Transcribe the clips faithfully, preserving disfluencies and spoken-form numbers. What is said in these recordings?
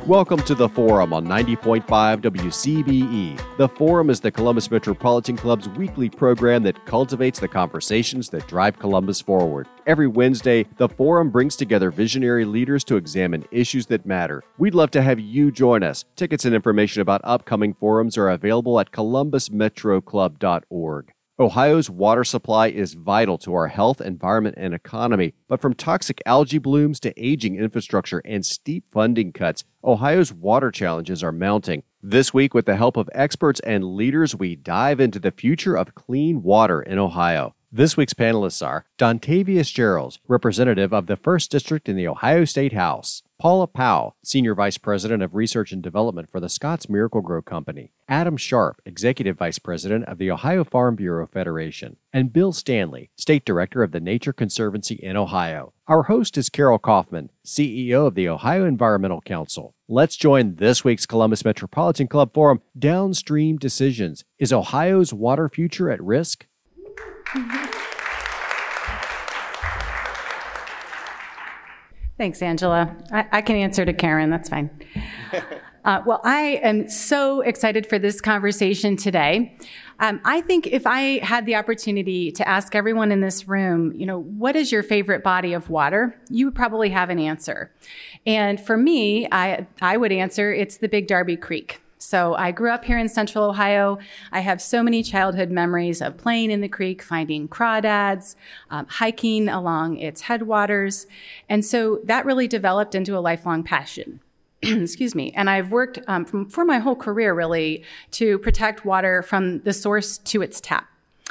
Welcome to The Forum on ninety point five W C B E. The Forum is the Columbus Metropolitan Club's weekly program that cultivates the conversations that drive Columbus forward. Every Wednesday, The Forum brings together visionary leaders to examine issues that matter. We'd love to have you join us. Tickets and information about upcoming forums are available at columbus metro club dot org. Ohio's water supply is vital to our health, environment, and economy, but from toxic algae blooms to aging infrastructure and steep funding cuts, Ohio's water challenges are mounting. This week, with the help of experts and leaders, we dive into the future of clean water in Ohio. This week's panelists are Dontavius Gerald, representative of the first District in the Ohio State House; Paula Powell, Senior Vice President of Research and Development for the Scotts Miracle-Gro Company; Adam Sharp, Executive Vice President of the Ohio Farm Bureau Federation; and Bill Stanley, State Director of the Nature Conservancy in Ohio. Our host is Carol Kaufman, C E O of the Ohio Environmental Council. Let's join this week's Columbus Metropolitan Club Forum, Downstream Decisions. Is Ohio's water future at risk? Thanks, Angela. I, I can answer to Karen. That's fine. Uh, well, I am so excited for this conversation today. Um, I think if I had the opportunity to ask everyone in this room, you know, what is your favorite body of water? You would probably have an answer. And for me, I, I would answer it's the Big Darby Creek. So I grew up here in Central Ohio. I have so many childhood memories of playing in the creek, finding crawdads, um, hiking along its headwaters. And so that really developed into a lifelong passion. Excuse me. And I've worked um, from, for my whole career, really, to protect water from the source to its tap.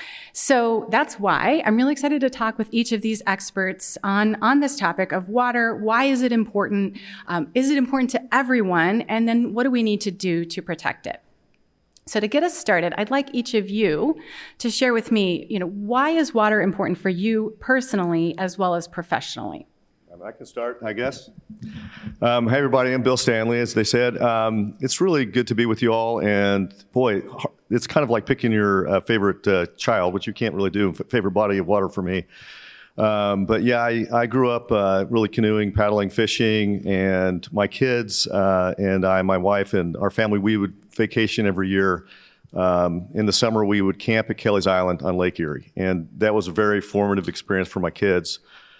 So that's why I'm really excited to talk with each of these experts on, on this topic of water. Why is it important? Um, is it important to everyone? And then what do we need to do to protect it? So to get us started, I'd like each of you to share with me, you know, why is water important for you personally as well as professionally? I can start, I guess. Um, hey, everybody, I'm Bill Stanley, as they said. Um, it's really good to be with you all, and boy, it's kind of like picking your uh, favorite uh, child, which you can't really do, favorite body of water for me. Um, but yeah, I, I grew up uh, really canoeing, paddling, fishing, and my kids uh, and I, my wife and our family, we would vacation every year. Um, in the summer, we would camp at Kelly's Island on Lake Erie, and that was a very formative experience for my kids.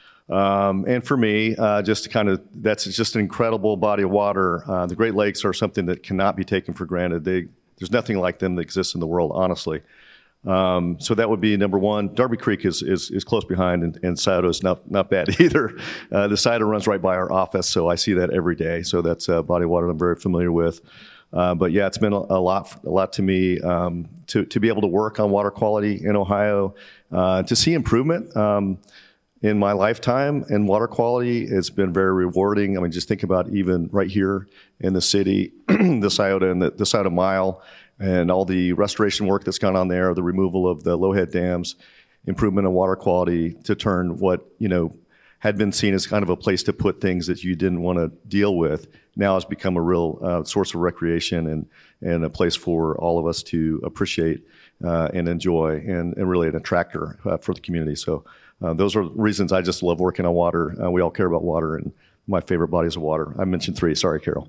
Um, and for me, uh, just to kind of, that's just an incredible body of water. Uh, the Great Lakes are something that cannot be taken for granted. They, there's nothing like them that exists in the world, honestly. Um, so that would be number one. Darby Creek is is, is close behind, and, and Scioto is not, not bad either. Uh, the Scioto runs right by our office, so I see that every day. So that's a body of water I'm very familiar with. Uh, but yeah, it's been a, a lot, a lot to me um, to to be able to work on water quality in Ohio, uh, to see improvement. Um, In my lifetime, and water quality has been very rewarding. I mean, just think about even right here in the city, the Scioto and the, the Scioto Mile, and all the restoration work that's gone on there, the removal of the low-head dams, improvement in water quality to turn what, you know, had been seen as kind of a place to put things that you didn't want to deal with, now has become a real uh, source of recreation and, and a place for all of us to appreciate uh, and enjoy, and, and really an attractor uh, for the community. So. Uh, those are reasons I just love working on water. Uh, we all care about water, and my favorite bodies of water. I mentioned three. Sorry, Carol.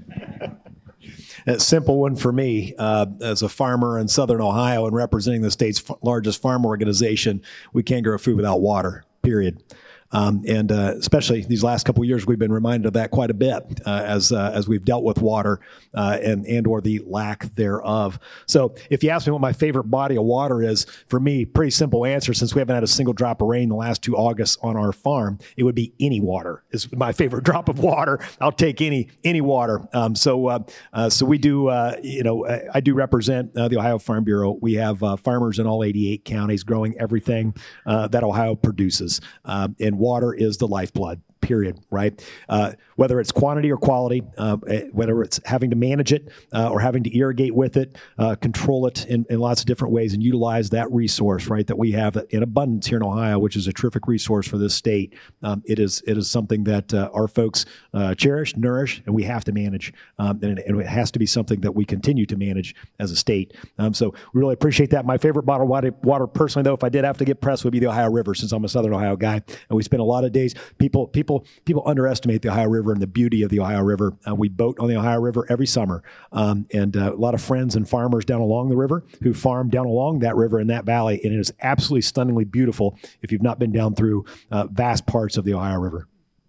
A simple one for me. Uh, as a farmer in Southern Ohio and representing the state's f- largest farm organization, we can't grow food without water, period. Um, and uh, especially these last couple of years, we've been reminded of that quite a bit uh, as uh, as we've dealt with water uh, and and or the lack thereof. So if you ask me what my favorite body of water is, for me, pretty simple answer. Since we haven't had a single drop of rain the last two Augusts on our farm, it would be any water is my favorite drop of water. I'll take any any water. Um, so uh, uh, so we do. Uh, you know, I, I do represent uh, the Ohio Farm Bureau. We have uh, farmers in all eighty-eight counties growing everything uh, that Ohio produces, uh, and water is the lifeblood, period, right? Uh, whether it's quantity or quality, uh, whether it's having to manage it uh, or having to irrigate with it, uh, control it in, in lots of different ways and utilize that resource, right, that we have in abundance here in Ohio, which is a terrific resource for this state. Um, it is it is something that uh, our folks uh, cherish, nourish, and we have to manage. Um, and, and it has to be something that we continue to manage as a state. Um, so we really appreciate that. My favorite bottled water, water personally, though, if I did have to get pressed, would be the Ohio River, since I'm a Southern Ohio guy. And we spend a lot of days, people people people people underestimate the Ohio River and the beauty of the Ohio River. Uh, we boat on the Ohio River every summer, um, and uh, a lot of friends and farmers down along the river who farm down along that river in that valley, and it is absolutely stunningly beautiful if you've not been down through uh, vast parts of the Ohio River.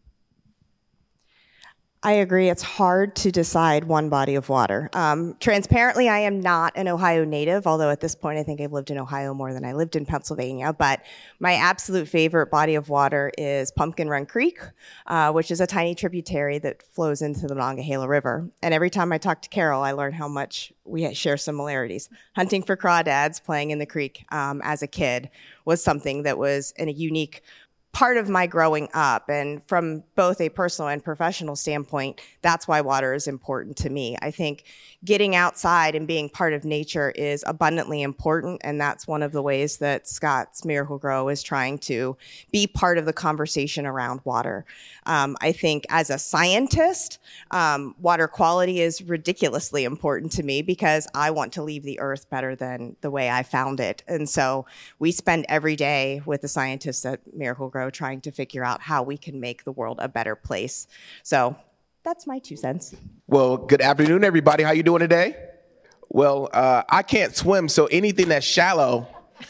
I agree. It's hard to decide one body of water. Um, transparently, I am not an Ohio native, although at this point I think I've lived in Ohio more than I lived in Pennsylvania. But my absolute favorite body of water is Pumpkin Run Creek, uh, which is a tiny tributary that flows into the Monongahela River. And every time I talk to Carol, I learn how much we share similarities. Hunting for crawdads, playing in the creek um, as a kid was something that was a unique part of my growing up. And from both a personal and professional standpoint, that's why water is important to me. I think getting outside and being part of nature is abundantly important. And that's one of the ways that Scott's Miracle-Gro is trying to be part of the conversation around water. Um, I think as a scientist, um, water quality is ridiculously important to me because I want to leave the earth better than the way I found it. And so we spend every day with the scientists at Miracle-Gro trying to figure out how we can make the world a better place. So that's my two cents. Well, good afternoon, everybody. How you doing today? Well, uh, I can't swim, so anything that's shallow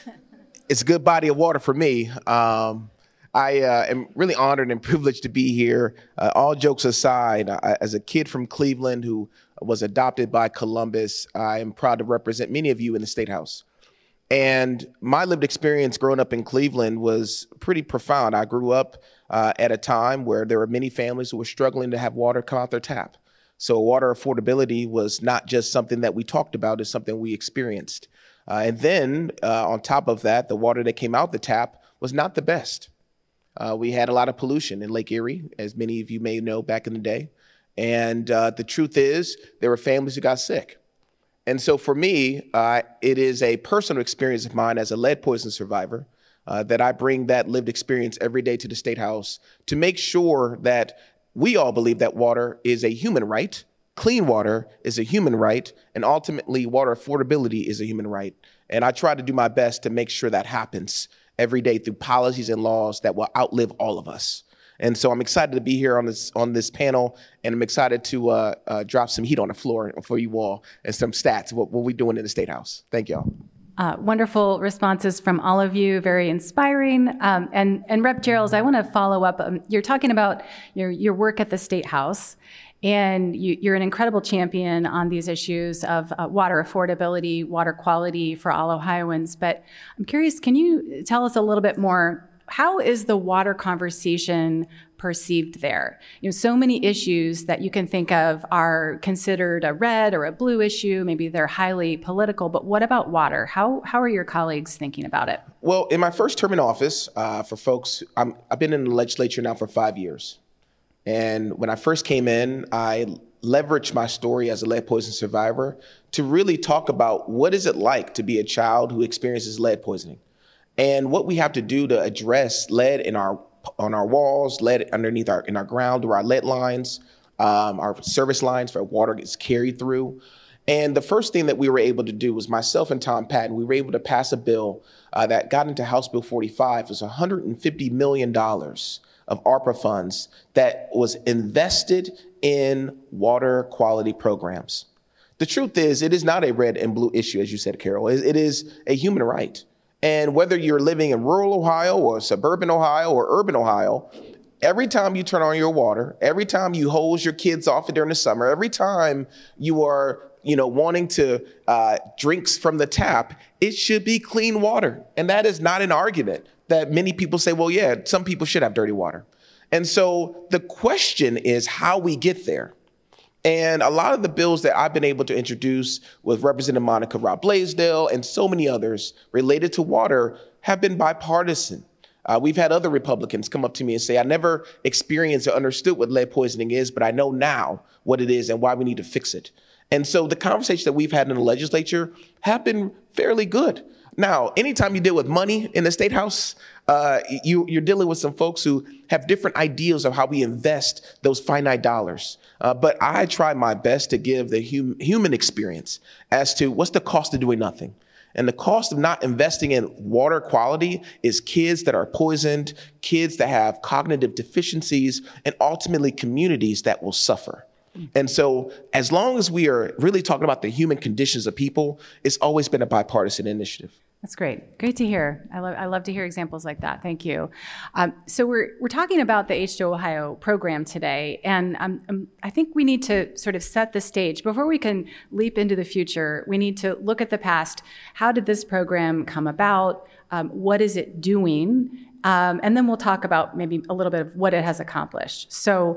is a good body of water for me. Um, I uh, am really honored and privileged to be here. Uh, all jokes aside, I, as a kid from Cleveland who was adopted by Columbus, I am proud to represent many of you in the State House. And my lived experience growing up in Cleveland was pretty profound. I grew up uh, at a time where there were many families who were struggling to have water come out their tap. So water affordability was not just something that we talked about, it's something we experienced. Uh, and then uh, on top of that, the water that came out the tap was not the best. Uh, we had a lot of pollution in Lake Erie, as many of you may know back in the day. And uh, the truth is, there were families who got sick. And so for me, uh, it is a personal experience of mine as a lead poison survivor uh, that I bring that lived experience every day to the State House to make sure that we all believe that water is a human right, clean water is a human right, and ultimately water affordability is a human right. And I try to do my best to make sure that happens every day through policies and laws that will outlive all of us. And so I'm excited to be here on this on this panel, and I'm excited to uh, uh, drop some heat on the floor for you all and some stats, what, what we're doing in the State House. Thank y'all. Uh, wonderful responses from all of you, very inspiring. Um, and, and Representative Jarrells, I want to follow up. Um, you're talking about your, your work at the State House, and you, you're an incredible champion on these issues of uh, water affordability, water quality for all Ohioans. But I'm curious, can you tell us a little bit more? How is the water conversation perceived there? You know, so many issues that you can think of are considered a red or a blue issue. Maybe they're highly political, but what about water? How how are your colleagues thinking about it? Well, in my first term in office, uh, for folks, I'm, I've been in the legislature now for five years. And when I first came in, I leveraged my story as a lead poison survivor to really talk about what is it like to be a child who experiences lead poisoning. And what we have to do to address lead in our on our walls, lead underneath our in our ground, through our lead lines, um, our service lines for water gets carried through. And the first thing that we were able to do was myself and Tom Patton, we were able to pass a bill uh, that got into House Bill forty-five. It was one hundred fifty million dollars of ARPA funds that was invested in water quality programs. The truth is, it is not a red and blue issue, as you said, Carol. It, it is a human right. And whether you're living in rural Ohio or suburban Ohio or urban Ohio, every time you turn on your water, every time you hose your kids off during the summer, every time you are, you know, wanting to uh, drinks from the tap, it should be clean water. And that is not an argument that many people say, well, yeah, some people should have dirty water. And so the question is how we get there. And a lot of the bills that I've been able to introduce with Representative Monica Robb Blaisdell and so many others related to water have been bipartisan. Uh, we've had other Republicans come up to me and say, I never experienced or understood what lead poisoning is, but I know now what it is and why we need to fix it. And so the conversations that we've had in the legislature have been fairly good. Now, anytime you deal with money in the State House, uh, you, you're dealing with some folks who have different ideas of how we invest those finite dollars. Uh, but I try my best to give the hum, human experience as to what's the cost of doing nothing. And the cost of not investing in water quality is kids that are poisoned, kids that have cognitive deficiencies, and ultimately communities that will suffer. And so as long as we are really talking about the human conditions of people, it's always been a bipartisan initiative. That's great. Great to hear. I love I love to hear examples like that. Thank you. Um, so we're we're talking about the H two O Ohio program today, and um, um, I think we need to sort of set the stage before we can leap into the future. We need to look at the past. How did this program come about? Um, what is it doing? Um, and then we'll talk about maybe a little bit of what it has accomplished. So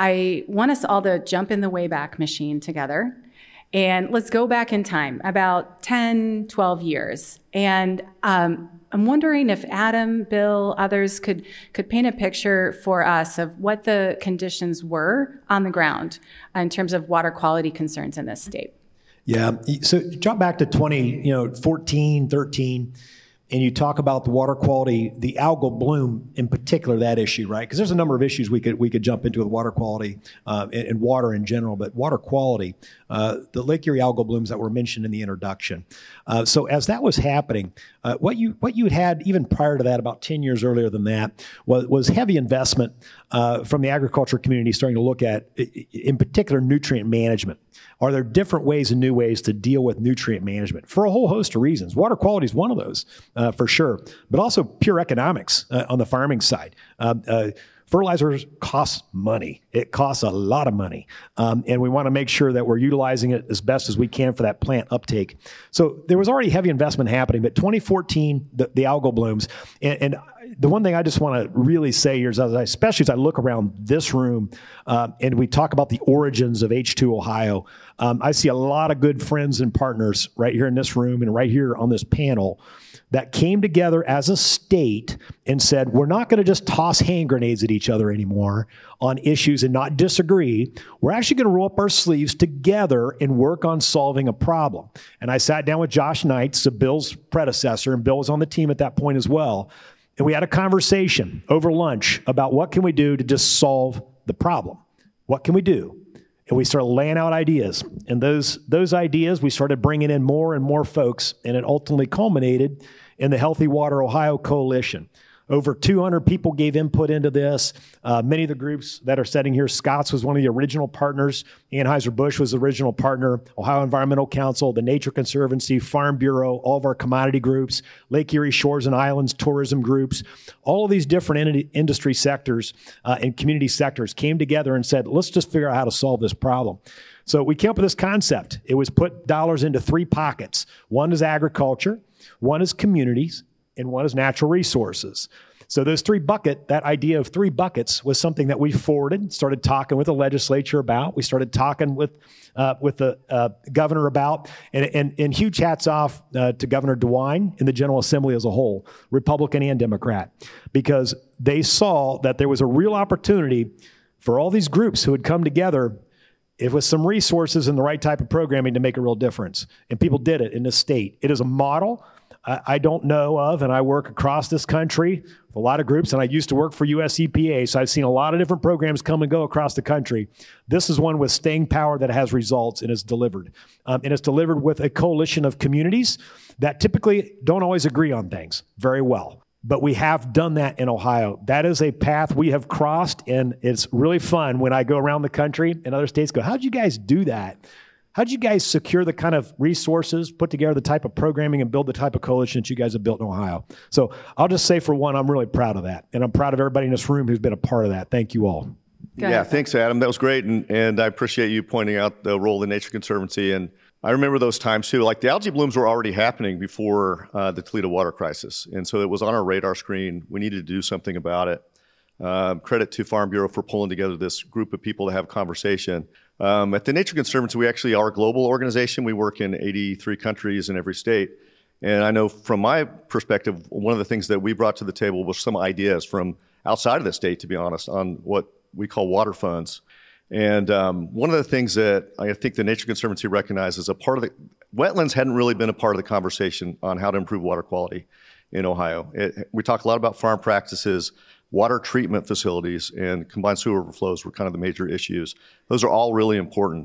I want us all to jump in the Wayback Machine together. And let's go back in time, about ten, twelve years. And um, I'm wondering if Adam, Bill, others could could paint a picture for us of what the conditions were on the ground in terms of water quality concerns in this state. Yeah, so jump back to twenty, you know, fourteen, thirteen, and you talk about the water quality, the algal bloom in particular, that issue, right? Because there's a number of issues we could we could jump into with water quality uh, and, and water in general, but water quality, uh, the Lake Erie algal blooms that were mentioned in the introduction. Uh, so as that was happening, uh, what you what you had even prior to that, about ten years earlier than that, was, was heavy investment uh, from the agriculture community starting to look at, in particular, nutrient management. Are there different ways and new ways to deal with nutrient management for a whole host of reasons? Water quality is one of those, uh, for sure, but also pure economics uh, on the farming side. Uh, uh, fertilizers cost money. It costs a lot of money, um, and we want to make sure that we're utilizing it as best as we can for that plant uptake. So there was already heavy investment happening, but twenty fourteen, the, the algal blooms, and, and the one thing I just want to really say here is, as I, especially as I look around this room um, and we talk about the origins of H two Ohio, um, I see a lot of good friends and partners right here in this room and right here on this panel that came together as a state and said, we're not going to just toss hand grenades at each other anymore on issues and not disagree. We're actually going to roll up our sleeves together and work on solving a problem. And I sat down with Josh Knights, Bill's predecessor, and Bill was on the team at that point as well. And we had a conversation over lunch about what can we do to just solve the problem. What can we do? And we started laying out ideas. And those, those ideas, we started bringing in more and more folks, and it ultimately culminated in the Healthy Water Ohio Coalition. Over two hundred people gave input into this. Uh, many of the groups that are sitting here, Scott's was one of the original partners. Anheuser-Busch was the original partner. Ohio Environmental Council, the Nature Conservancy, Farm Bureau, all of our commodity groups, Lake Erie Shores and Islands tourism groups, all of these different in- industry sectors uh, and community sectors came together and said, let's just figure out how to solve this problem. So we came up with this concept. It was put dollars into three pockets. One is agriculture, one is communities, and one is natural resources. So those three bucket, that idea of three buckets was something that we forwarded, started talking with the legislature about. We started talking with uh, with the uh, governor about, and, and, and huge hats off uh, to Governor DeWine and the General Assembly as a whole, Republican and Democrat, because they saw that there was a real opportunity for all these groups who had come together if with some resources and the right type of programming to make a real difference. And people did it in this state. It is a model I don't know of, and I work across this country with a lot of groups, and I used to work for U S E P A, so I've seen a lot of different programs come and go across the country. This is one with staying power that has results and is delivered. Um, and it's delivered with a coalition of communities that typically don't always agree on things very well. But we have done that in Ohio. That is a path we have crossed, and it's really fun when I go around the country and other states go, how'd you guys do that? How did you guys secure the kind of resources, put together the type of programming, and build the type of coalition that you guys have built in Ohio? So I'll just say, for one, I'm really proud of that. And I'm proud of everybody in this room who's been a part of that. Thank you all. Go yeah, ahead. Thanks, Adam. That was great. And, and I appreciate you pointing out the role of the Nature Conservancy. And I remember those times, too. Like, the algae blooms were already happening before uh, the Toledo water crisis. And so it was on our radar screen. We needed to do something about it. Um, credit to Farm Bureau for pulling together this group of people to have a conversation. Um, at the Nature Conservancy, we actually are a global organization. We work in eighty-three countries in every state. And I know from my perspective, one of the things that we brought to the table was some ideas from outside of the state, to be honest, on what we call water funds. And um, one of the things that I think the Nature Conservancy recognizes, a part of the wetlands hadn't really been a part of the conversation on how to improve water quality in Ohio. It, we talk a lot about farm practices. Water treatment facilities and combined sewer overflows were kind of the major issues. Those are all really important.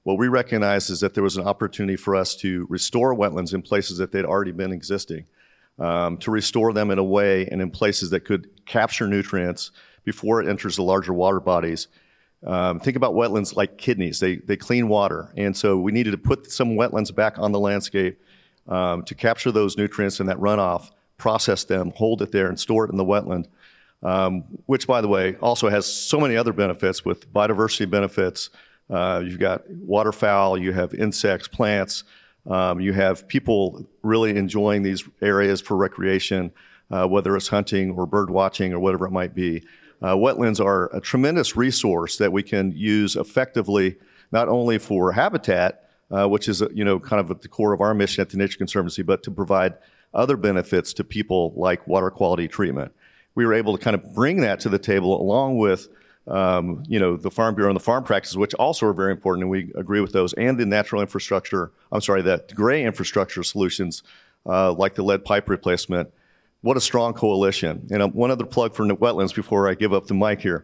What we recognized is that there was an opportunity for us to restore wetlands in places that they'd already been existing, um, to restore them in a way and in places that could capture nutrients before it enters the larger water bodies. Um, think about wetlands like kidneys. They, they clean water. And so we needed to put some wetlands back on the landscape um, to capture those nutrients in that runoff, process them, hold it there, and store it in the wetland, um, which, by the way, also has so many other benefits with biodiversity benefits. Uh, you've got waterfowl, you have insects, plants, um, you have people really enjoying these areas for recreation, uh, whether it's hunting or bird watching or whatever it might be. Uh, wetlands are a tremendous resource that we can use effectively, not only for habitat, uh, which is, you know, kind of at the core of our mission at the Nature Conservancy, but to provide other benefits to people like water quality treatment. We were able to kind of bring that to the table along with, um, you know, the Farm Bureau and the farm practices, which also are very important, and we agree with those, and the natural infrastructure, I'm sorry, the gray infrastructure solutions, uh, like the lead pipe replacement. What a strong coalition. And um, one other plug for wetlands before I give up the mic here.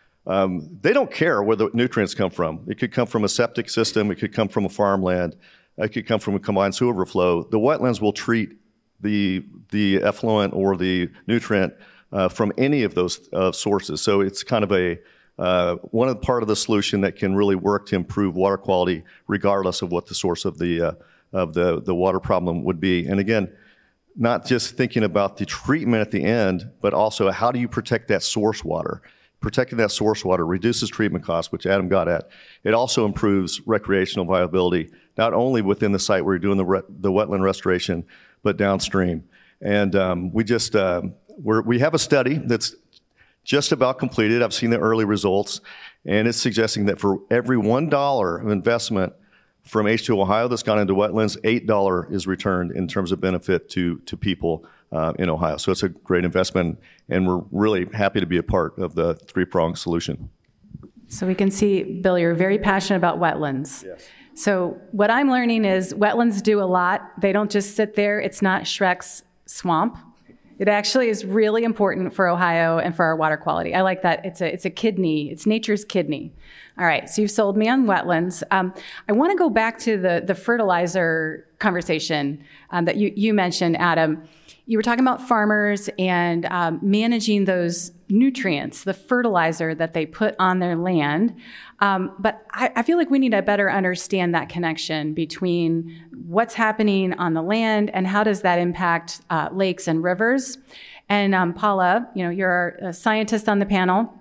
Um, they don't care where the nutrients come from. It could come from a septic system. It could come from a farmland. It could come from a combined sewer overflow. The wetlands will treat the, the effluent or the nutrient uh, from any of those uh, sources. So it's kind of a uh, one of the part of the solution that can really work to improve water quality regardless of what the source of the, uh, of the, the water problem would be. And again, not just thinking about the treatment at the end, but also how do you protect that source water? Protecting that source water reduces treatment costs, which Adam got at. It also improves recreational viability, not only within the site where you're doing the, re- the wetland restoration, but downstream. And um, we just, uh, we're, we have a study that's just about completed. I've seen the early results, and it's suggesting that for every one dollar of investment from H two O Ohio that's gone into wetlands, eight dollars is returned in terms of benefit to, to people uh, in Ohio. So it's a great investment, and we're really happy to be a part of the three-pronged solution. So we can see, Bill, you're very passionate about wetlands. Yes. So what I'm learning is wetlands do a lot. They don't just sit there. It's not Shrek's swamp. It actually is really important for Ohio and for our water quality. I like that. It's a it's a kidney. It's nature's kidney. All right, so you've sold me on wetlands. Um, I want to go back to the, the fertilizer conversation um, that you, you mentioned, Adam. You were talking about farmers and um, managing those nutrients, the fertilizer that they put on their land. Um, but I, I feel like we need to better understand that connection between what's happening on the land and how does that impact uh, lakes and rivers. And um, Paula, you know, you're a scientist on the panel.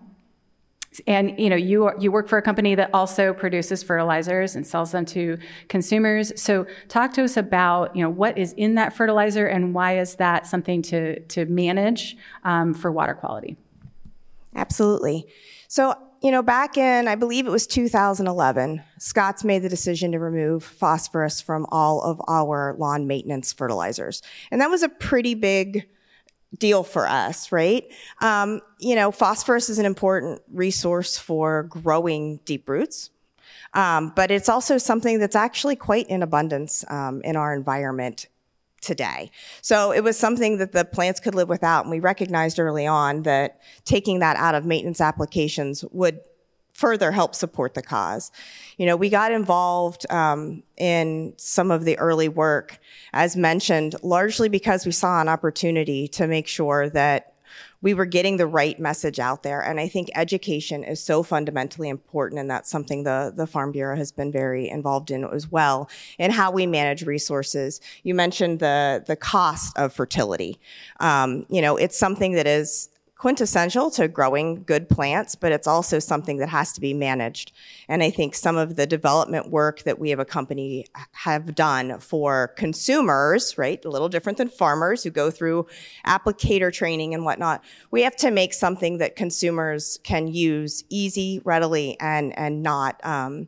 And you know, you are, you work for a company that also produces fertilizers and sells them to consumers. So talk to us about, you know, what is in that fertilizer and why is that something to to manage um, for water quality? Absolutely. So, you know, back in, I believe it was two thousand eleven, Scotts made the decision to remove phosphorus from all of our lawn maintenance fertilizers. And that was a pretty big deal for us, right? Um, you know, phosphorus is an important resource for growing deep roots, um, but it's also something that's actually quite in abundance um, in our environment today. So it was something that the plants could live without, and we recognized early on that taking that out of maintenance applications would further help support the cause. You know, we got involved um, in some of the early work, as mentioned, largely because we saw an opportunity to make sure that we were getting the right message out there. And I think education is so fundamentally important, and that's something the, the Farm Bureau has been very involved in as well, in how we manage resources. You mentioned the, the cost of fertility. Um, you know, it's something that is quintessential to growing good plants, but it's also something that has to be managed. And I think some of the development work that we have a company have done for consumers, right, a little different than farmers who go through applicator training and whatnot, we have to make something that consumers can use easy, readily, and, and not um,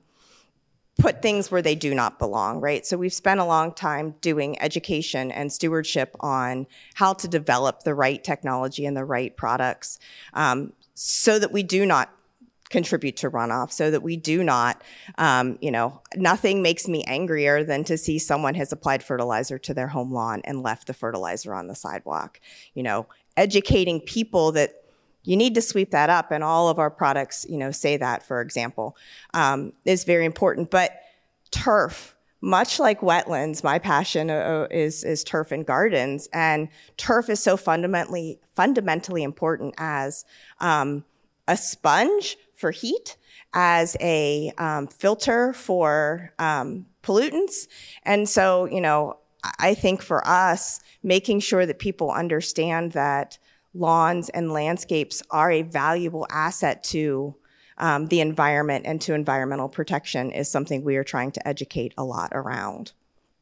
put things where they do not belong, right? So we've spent a long time doing education and stewardship on how to develop the right technology and the right products um, so that we do not contribute to runoff, so that we do not, um, you know, nothing makes me angrier than to see someone has applied fertilizer to their home lawn and left the fertilizer on the sidewalk. You know, educating people that you need to sweep that up, and all of our products, you know, say that, for example, um, is very important. But turf, much like wetlands, my passion uh, is, is turf and gardens. And turf is so fundamentally, fundamentally important as um, a sponge for heat, as a um, filter for um, pollutants. And so, you know, I think for us, making sure that people understand that lawns and landscapes are a valuable asset to Um, the environment and to environmental protection is something we are trying to educate a lot around.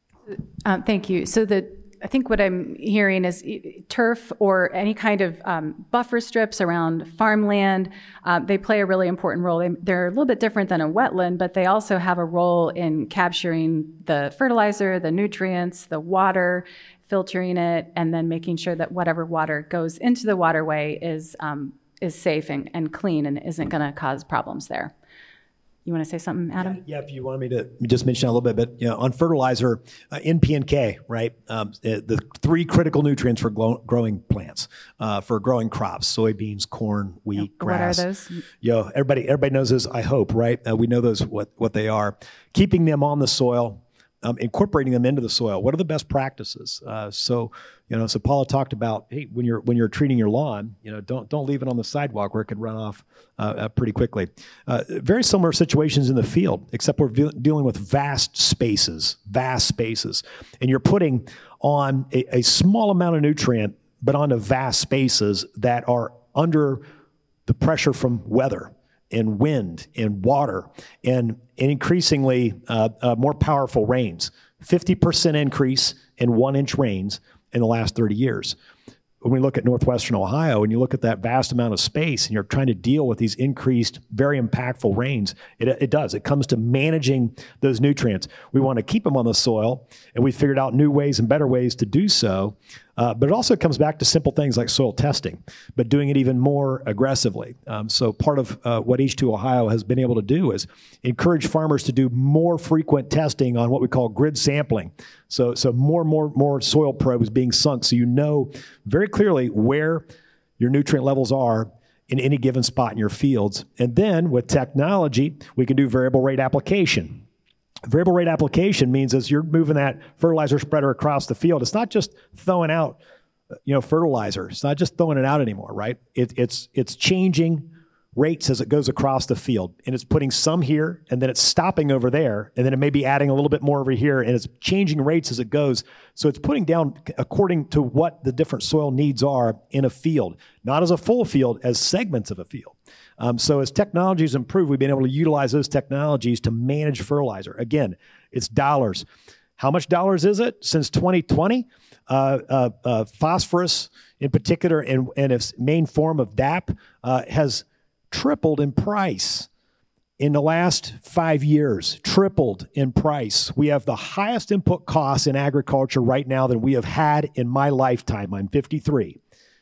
Um, thank you. So the I think what I'm hearing is turf or any kind of um, buffer strips around farmland, uh, they play a really important role. They, they're a little bit different than a wetland, but they also have a role in capturing the fertilizer, the nutrients, the water, filtering it, and then making sure that whatever water goes into the waterway is um, is safe and, and clean and isn't going to cause problems there. You want to say something, Adam? Yeah, yeah, if you want me to just mention that a little bit, but you know, on fertilizer, uh, N P and K, right? Um, the, the three critical nutrients for glow, growing plants, uh, for growing crops: soybeans, corn, wheat, What grass. are those? You know, everybody, everybody knows those. I hope, right? Uh, we know those what what they are. Keeping them on the soil. Um, incorporating them into the soil. What are the best practices? Uh, so, you know, so Paula talked about, hey, when you're when you're treating your lawn, you know, don't don't leave it on the sidewalk where it could run off uh, uh, pretty quickly. Uh, very similar situations in the field, except we're ve- dealing with vast spaces, vast spaces, and you're putting on a, a small amount of nutrient, but onto vast spaces that are under the pressure from weather and wind and water and, and increasingly uh, uh, more powerful rains. fifty percent increase in one inch rains in the last thirty years. When we look at northwestern Ohio and you look at that vast amount of space and you're trying to deal with these increased, very impactful rains, it, it does. It comes to managing those nutrients. We want to keep them on the soil, and we figured out new ways and better ways to do so. Uh, but it also comes back to simple things like soil testing, but doing it even more aggressively. Um, so part of uh, what H two Ohio has been able to do is encourage farmers to do more frequent testing on what we call grid sampling. So, so more and more, more soil probes being sunk, so you know very clearly where your nutrient levels are in any given spot in your fields. And then with technology, we can do variable rate application. Variable rate application means as you're moving that fertilizer spreader across the field, it's not just throwing out, you know, fertilizer. It's not just throwing it out anymore, right? It, it's it's changing rates as it goes across the field, and it's putting some here, and then it's stopping over there, and then it may be adding a little bit more over here, and it's changing rates as it goes. So it's putting down according to what the different soil needs are in a field, not as a full field, as segments of a field. Um, so as technologies improve, we've been able to utilize those technologies to manage fertilizer. Again, it's dollars. How much dollars is it? Since twenty twenty, uh, uh, uh, phosphorus in particular, and, and its main form of D A P, uh, has tripled in price in the last five years, tripled in price. We have the highest input costs in agriculture right now than we have had in my lifetime. I'm fifty-three.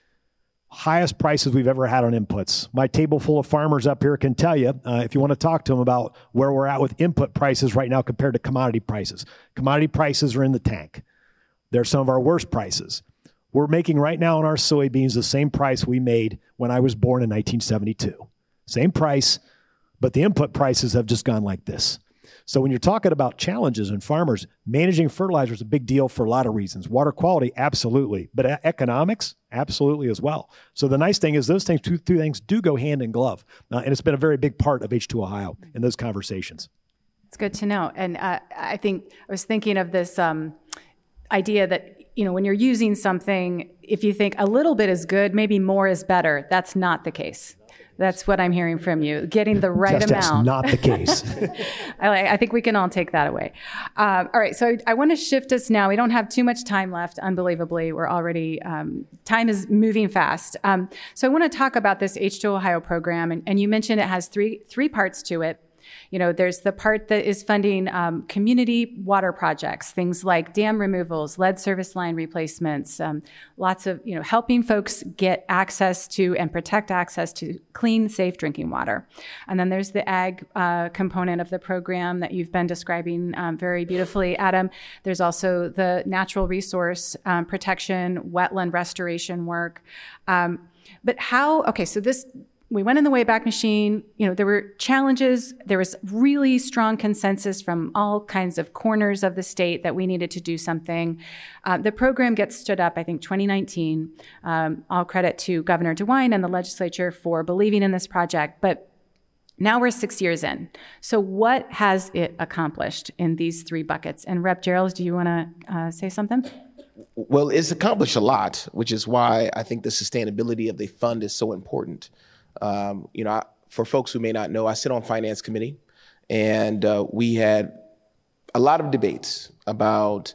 Highest prices we've ever had on inputs. My table full of farmers up here can tell you, uh, if you want to talk to them about where we're at with input prices right now compared to commodity prices. Commodity prices are in the tank. They're some of our worst prices. We're making right now on our soybeans the same price we made when I was born in nineteen seventy-two. Same price, but the input prices have just gone like this. So when you're talking about challenges in farmers, managing fertilizer is a big deal for a lot of reasons. Water quality, absolutely. But economics, absolutely as well. So the nice thing is those things, two, two things do go hand in glove. Uh, and it's been a very big part of H two Ohio in those conversations. It's good to know. And uh, I think I was thinking of this um, idea that, you know, when you're using something, if you think a little bit is good, maybe more is better. That's not the case. That's what I'm hearing from you. Getting the right Just amount. That's not the case. I, I think we can all take that away. Uh, all right, so I, I want to shift us now. We don't have too much time left, unbelievably. We're already, um, time is moving fast. Um, so I want to talk about this H two Ohio program, and, and you mentioned it has three three parts to it. You know, there's the part that is funding um, community water projects, things like dam removals, lead service line replacements, um, lots of, you know, helping folks get access to and protect access to clean, safe drinking water. And then there's the ag uh, component of the program that you've been describing um, very beautifully, Adam. There's also the natural resource um, protection, wetland restoration work. Um, but how, okay, so this we went in the Wayback Machine. You know, there were challenges. There was really strong consensus from all kinds of corners of the state that we needed to do something. Uh, the program gets stood up, I think, twenty nineteen. Um, all credit to Governor DeWine and the legislature for believing in this project. But now we're six years in. So what has it accomplished in these three buckets? And Representative Gerald, do you want to uh, say something? Well, it's accomplished a lot, which is why I think the sustainability of the fund is so important. Um, you know, I, for folks who may not know, I sit on Finance Committee, and uh, we had a lot of debates about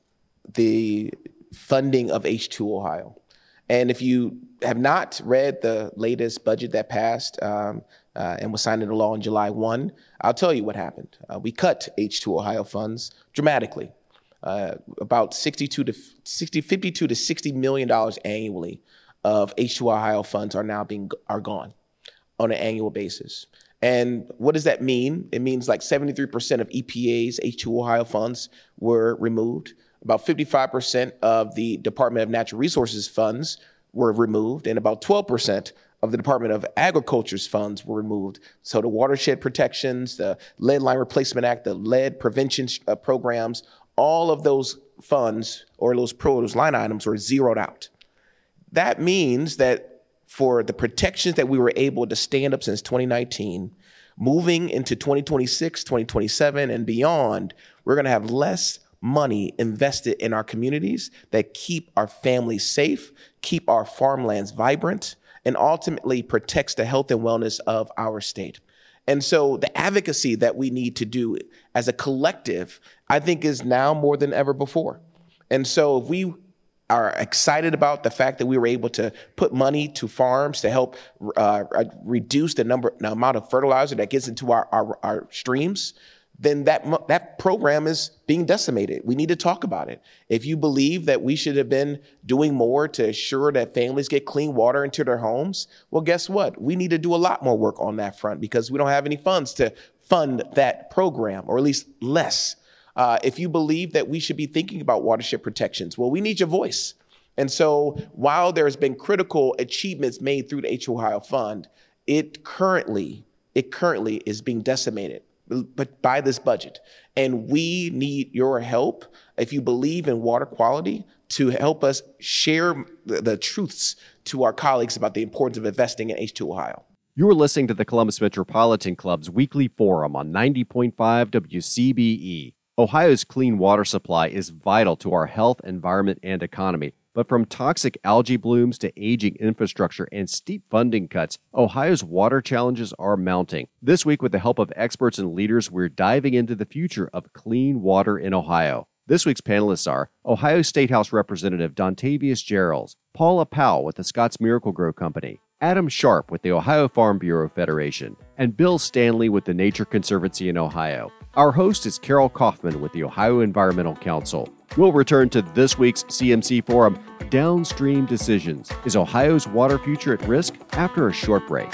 the funding of H two Ohio. And if you have not read the latest budget that passed um, uh, and was signed into law on July first, I'll tell you what happened. Uh, we cut H two Ohio funds dramatically, uh, about sixty-two to sixty, fifty-two to sixty million dollars annually of H two Ohio funds are now being are gone on an annual basis. And what does that mean? It means like seventy-three percent of E P A's H two Ohio funds were removed. About fifty-five percent of the Department of Natural Resources funds were removed, and about twelve percent of the Department of Agriculture's funds were removed. So the watershed protections, the Lead Line Replacement Act, the lead prevention uh, programs, all of those funds or those pro those line items were zeroed out. That means that for the protections that we were able to stand up since twenty nineteen, moving into twenty twenty-six, twenty twenty-seven, and beyond, we're going to have less money invested in our communities that keep our families safe, keep our farmlands vibrant, and ultimately protects the health and wellness of our state. And so the advocacy that we need to do as a collective, I think, is now more than ever before. And so if we are excited about the fact that we were able to put money to farms to help uh, reduce the number, the amount of fertilizer that gets into our, our, our streams, then that that program is being decimated. We need to talk about it. If you believe that we should have been doing more to ensure that families get clean water into their homes, well, guess what? We need to do a lot more work on that front because we don't have any funds to fund that program, or at least less. Uh, if you believe that we should be thinking about watershed protections, well, we need your voice. And so while there's been critical achievements made through the H two Ohio Fund, it currently, it currently is being decimated but by this budget. And we need your help, if you believe in water quality, to help us share the, the truths to our colleagues about the importance of investing in H two Ohio. You are listening to the Columbus Metropolitan Club's weekly forum on ninety point five W C B E. Ohio's clean water supply is vital to our health, environment, and economy. But from toxic algae blooms to aging infrastructure and steep funding cuts, Ohio's water challenges are mounting. This week, with the help of experts and leaders, we're diving into the future of clean water in Ohio. This week's panelists are Ohio State House Representative Dontavius Gerald, Paula Powell with the Scotts Miracle-Gro Company, Adam Sharp with the Ohio Farm Bureau Federation, and Bill Stanley with the Nature Conservancy in Ohio. Our host is Carol Kaufman with the Ohio Environmental Council. We'll return to this week's C M C Forum, Downstream Decisions. Is Ohio's water future at risk? After a short break.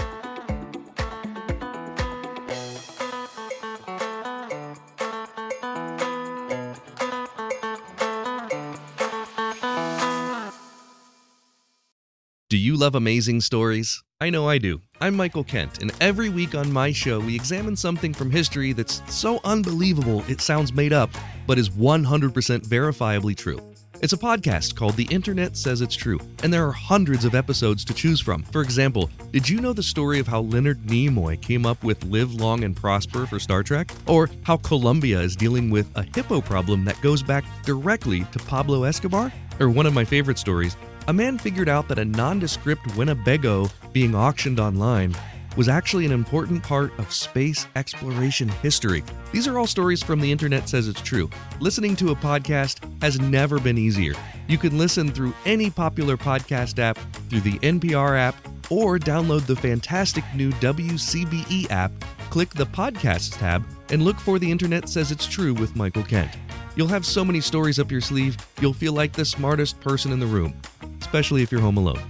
Do you love amazing stories? I know I do. I'm Michael Kent, and every week on my show, we examine something from history that's so unbelievable it sounds made up, but is one hundred percent verifiably true. It's a podcast called The Internet Says It's True, and there are hundreds of episodes to choose from. For example, did you know the story of how Leonard Nimoy came up with Live Long and Prosper for Star Trek? Or how Colombia is dealing with a hippo problem that goes back directly to Pablo Escobar? Or one of my favorite stories, a man figured out that a nondescript Winnebago being auctioned online was actually an important part of space exploration history. These are all stories from The Internet Says It's True. Listening to a podcast has never been easier. You can listen through any popular podcast app, through the N P R app, or download the fantastic new W C B E app, click the Podcasts tab, and look for The Internet Says It's True with Michael Kent. You'll have so many stories up your sleeve, you'll feel like the smartest person in the room, especially if you're home alone.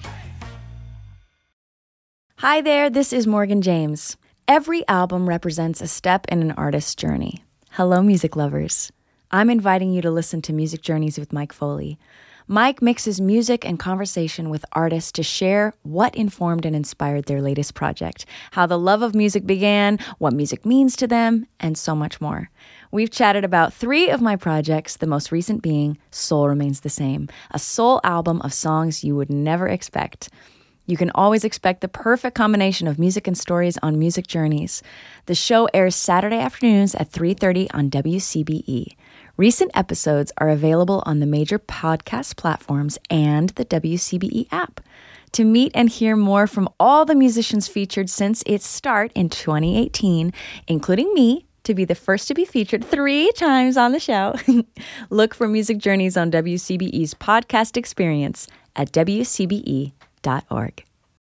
Hi there, this is Morgan James. Every album represents a step in an artist's journey. Hello, music lovers. I'm inviting you to listen to Music Journeys with Mike Foley. Mike mixes music and conversation with artists to share what informed and inspired their latest project, how the love of music began, what music means to them, and so much more. We've chatted about three of my projects, the most recent being Soul Remains the Same, a soul album of songs you would never expect. You can always expect the perfect combination of music and stories on Music Journeys. The show airs Saturday afternoons at three thirty on W C B E. Recent episodes are available on the major podcast platforms and the W C B E app. To meet and hear more from all the musicians featured since its start in twenty eighteen, including me, to be the first to be featured three times on the show, look for Music Journeys on W C B E's podcast experience at W C B E dot org.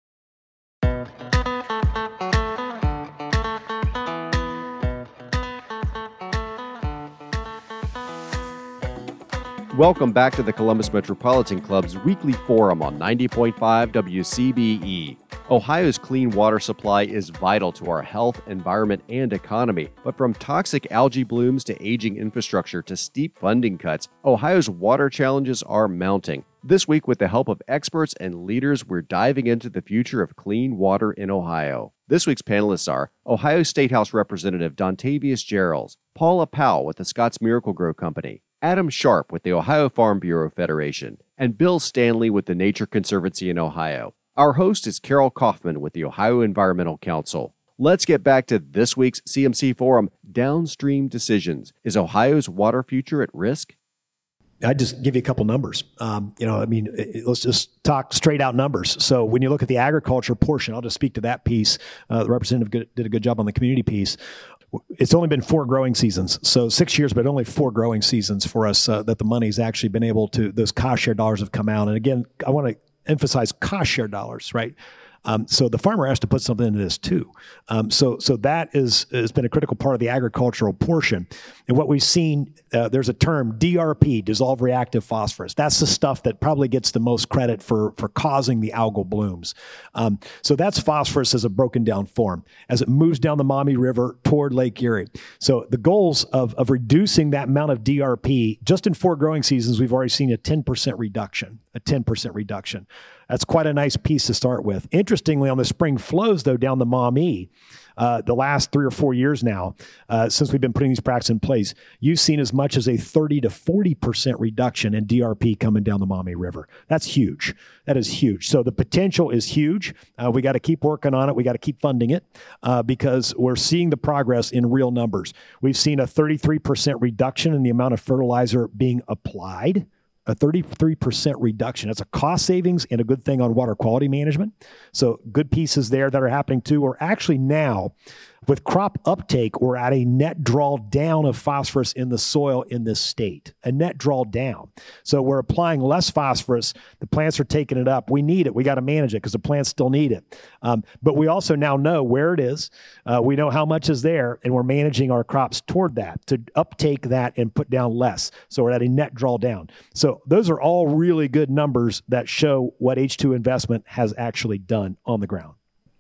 Welcome back to the Columbus Metropolitan Club's weekly forum on ninety point five W C B E. Ohio's clean water supply is vital to our health, environment, and economy. But from toxic algae blooms to aging infrastructure to steep funding cuts, Ohio's water challenges are mounting. This week, with the help of experts and leaders, we're diving into the future of clean water in Ohio. This week's panelists are Ohio State House Representative Dontavius Gerals, Paula Powell with the Scotts Miracle-Gro Company, Adam Sharp with the Ohio Farm Bureau Federation, and Bill Stanley with the Nature Conservancy in Ohio. Our host is Carol Kaufman with the Ohio Environmental Council. Let's get back to this week's C M C Forum, Downstream Decisions. Is Ohio's water future at risk? I'd just give you a couple numbers. Um, you know, I mean, it, let's just talk straight out numbers. So when you look at the agriculture portion, I'll just speak to that piece. Uh, the representative good, did a good job on the community piece. It's only been four growing seasons. So six years, but only four growing seasons for us uh, that the money's actually been able to, those cost share dollars have come out. And again, I want to emphasize cost share dollars, right? Um, so the farmer has to put something into this too. Um, so so that is has been a critical part of the agricultural portion. And what we've seen, uh, there's a term, D R P, dissolved reactive phosphorus. That's the stuff that probably gets the most credit for, for causing the algal blooms. Um, so that's phosphorus as a broken down form as it moves down the Maumee River toward Lake Erie. So the goals of, of reducing that amount of D R P, just in four growing seasons, we've already seen a ten percent reduction, a ten percent reduction. That's quite a nice piece to start with. Interestingly, on the spring flows, though, down the Maumee, uh, the last three or four years now, uh, since we've been putting these practices in place, you've seen as much as a thirty to forty percent reduction in D R P coming down the Maumee River. That's huge. That is huge. So the potential is huge. Uh, we got to keep working on it. We got to keep funding it uh, because we're seeing the progress in real numbers. We've seen a thirty-three percent reduction in the amount of fertilizer being applied. A thirty-three percent reduction. That's a cost savings and a good thing on water quality management. So good pieces there that are happening too. We're actually now, with crop uptake, we're at a net draw down of phosphorus in the soil in this state, a net draw down. So we're applying less phosphorus. The plants are taking it up. We need it. We got to manage it because the plants still need it. Um, but we also now know where it is. Uh, we know how much is there, and we're managing our crops toward that to uptake that and put down less. So we're at a net draw down. So those are all really good numbers that show what H two investment has actually done on the ground.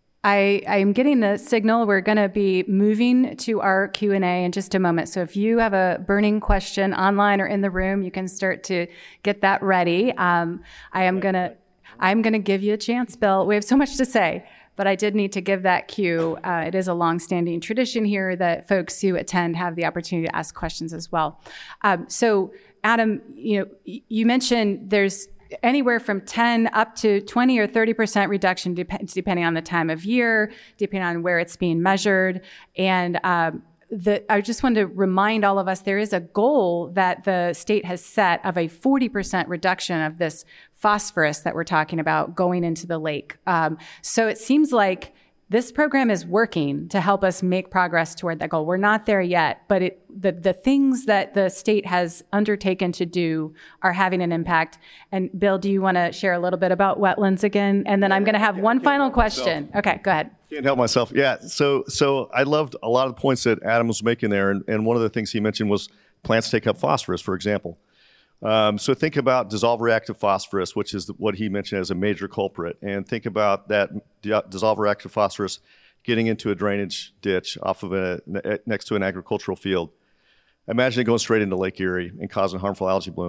I, I'm getting a signal. We're going to be moving to our Q and A in just a moment. So if you have a burning question online or in the room, you can start to get that ready. Um, I am going to, I'm going to give you a chance, Bill. We have so much to say, but I did need to give that cue. Uh, it is a longstanding tradition here that folks who attend have the opportunity to ask questions as well. Um, so Adam, you know, you mentioned there's anywhere from ten up to twenty or thirty percent reduction, dep- depending on the time of year, depending on where it's being measured. And um, the, I just wanted to remind all of us there is a goal that the state has set of a forty percent reduction of this phosphorus that we're talking about going into the lake. Um, so it seems like this program is working to help us make progress toward that goal. We're not there yet, but it, the, the things that the state has undertaken to do are having an impact. And Bill, do you want to share a little bit about wetlands again? And then I'm going to have one final question. Okay, go ahead. Can't help myself. Yeah, so so I loved a lot of the points that Adam was making there. And, and one of the things he mentioned was plants take up phosphorus, for example. Um, so think about dissolved reactive phosphorus, which is what he mentioned as a major culprit, and think about that dissolved reactive phosphorus getting into a drainage ditch off of a next to an agricultural field. Imagine it going straight into Lake Erie and causing harmful algae blooms.